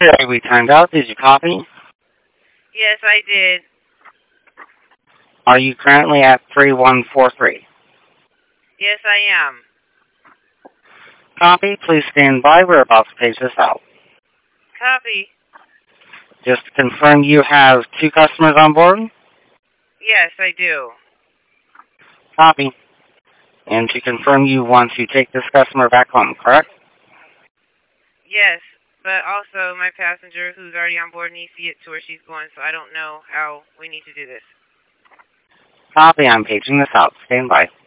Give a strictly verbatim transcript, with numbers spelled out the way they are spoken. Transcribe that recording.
Okay, we timed out. Did you copy? Yes, I did. Are you currently at three one four three? Yes, I am. Copy. Please stand by. We're about to page this out. Copy. Just to confirm, you have two customers on board? Yes, I do. Copy. And to confirm, you want to take this customer back home, correct? Yes, but also my passenger who's already on board needs to get to where she's going, so I don't know how we need to do this. Copy. I'm paging this out. Stand by.